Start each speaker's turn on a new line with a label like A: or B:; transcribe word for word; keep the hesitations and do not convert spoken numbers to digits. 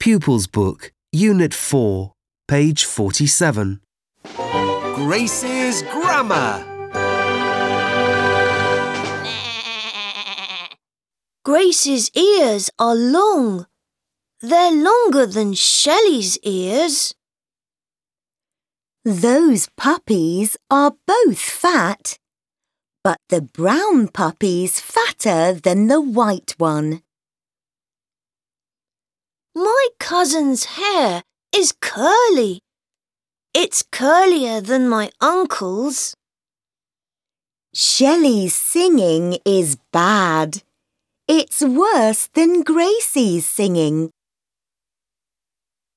A: Pupils Book, Unit four, page forty-seven.
B: Grace's Grammar.
C: Grace's ears are long. They're longer than Shelley's ears.
D: Those puppies are both fat, but the brown puppy's fatter than the white one.
C: My cousin's hair is curly. It's curlier than my uncle's.
D: Shelley's singing is bad. It's worse than Gracie's singing.